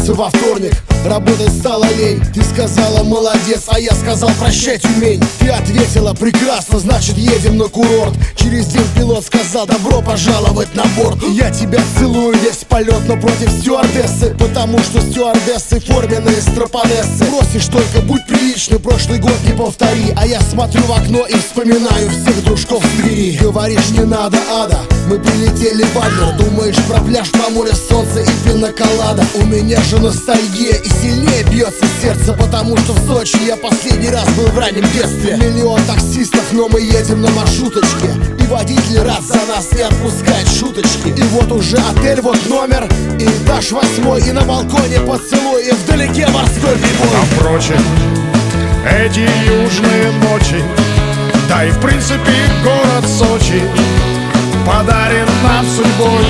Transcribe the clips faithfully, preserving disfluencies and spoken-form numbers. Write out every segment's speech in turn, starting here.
Проснулся во вторник, работать стало лень. Ты сказала молодец, а я сказал прощай, Тюмень. Ты ответила прекрасно, значит едем на курорт. Через день пилот сказал добро пожаловать на борт. И я тебя целую весь полет, но против стюардессы, потому что стюардессы форменные стропонессы. Просишь только будь приличный, прошлый год не повтори. А я смотрю в окно и вспоминаю всех дружков с двери. Говоришь, не надо ада, мы прилетели в Адлер. Думаешь про пляж, по морю, солнце и пиноколада. У меня же ностальгия и сильнее бьется сердце, потому что в Сочи я последний раз был в раннем детстве. Миллион таксистов, но мы едем на маршруточке. И водитель рад за нас и отпускает шуточки. И вот уже отель, вот номер, и этаж восьмой, и на балконе поцелуй, и вдалеке морской прибой. А впрочем, эти южные ночи, да и в принципе город Сочи подарен нам судьбой.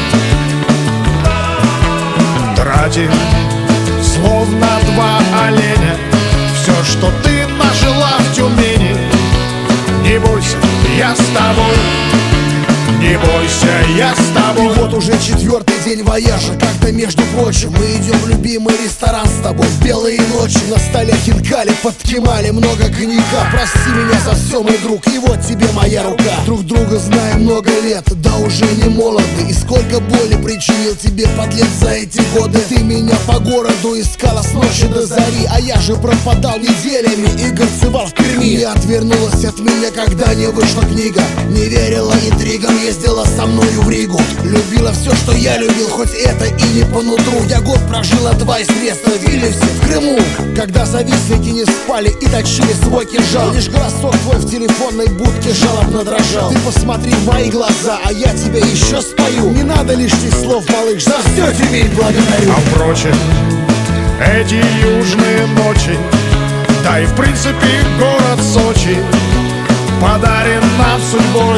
Тратим, словно два оленя, все, что ты нажила в Тюмени. Не бойся, я с тобой. Не бойся, я с тобой. И вот уже четвертый день вояжа. Как-то, между прочим, мы идем в любимый ресторан с тобой в белые ночи. На столе хинкали, под кемали, много коньяка. Прости меня за все, мой друг, и вот тебе моя рука. Друг друга знаем много лет, да уже не молоды. И сколько боли причинил тебе, подлец, за эти годы. Ты меня по городу искала с ночи до зари, а я же пропадал неделями и горцевал в Перми. Не отвернулась от меня, когда не вышла книга. Не верила интригам, ездила со мною в Ригу. Любила все, что я любил, хоть это и не по нутру. Я год прожила, два из треста в Вильнюсе, в Крыму. Когда завистники не спали и точили свой кинжал, лишь голосок твой в телефонной будке жалобно дрожал. Ты посмотри в мои глаза, а я тебя еще спою. Не надо лишних слов, малыш, за все Тюмень благодарю. А впрочем, эти южные ночи, да и в принципе город Сочи подарен нам судьбой.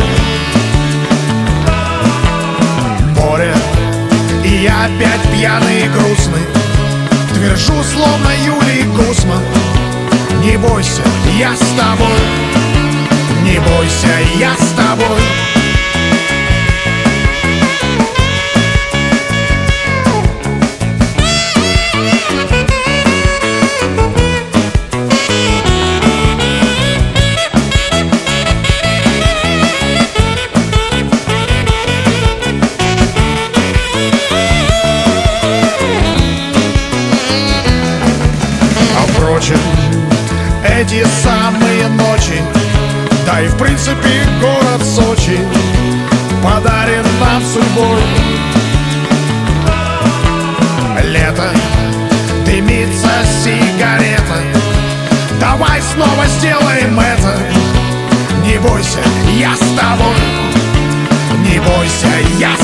Море, и я опять пьяный и грустный, твержу, словно Юлий Гусман. Не бойся, я с тобой. Не бойся, я с тобой. Эти самые ночи, да и в принципе город Сочи подарен нам судьбой. Лето, дымится сигарета, давай снова сделаем это. Не бойся, я с тобой. Не бойся, я